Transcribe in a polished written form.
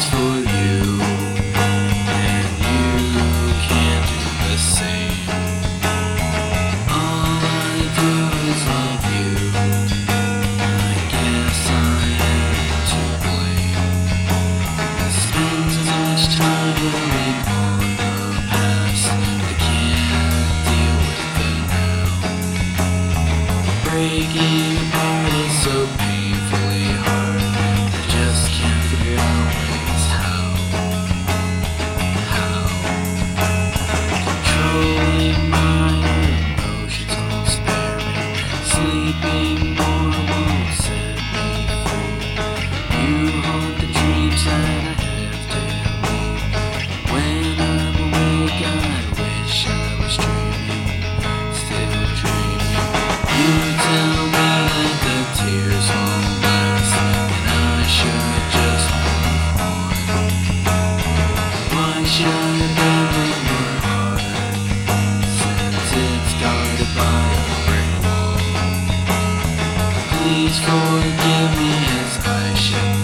for you, and you can't do the same. All I do is love you. I guess I am to blame. I spend so much time living on the past. I can't deal with it now. Breaking apart is so painfully hard. I just can't figure out ways how. Controlling my emotions won't spare me. Sleeping more won't set me free. You haunt the dreams that I have daily. When I'm awake, I wish I was dreaming, still dreaming. You tell me that the tears won't last, and I should just move on. Why should I bend your heart, since it's guarded by a brick wall? Please forgive me as I should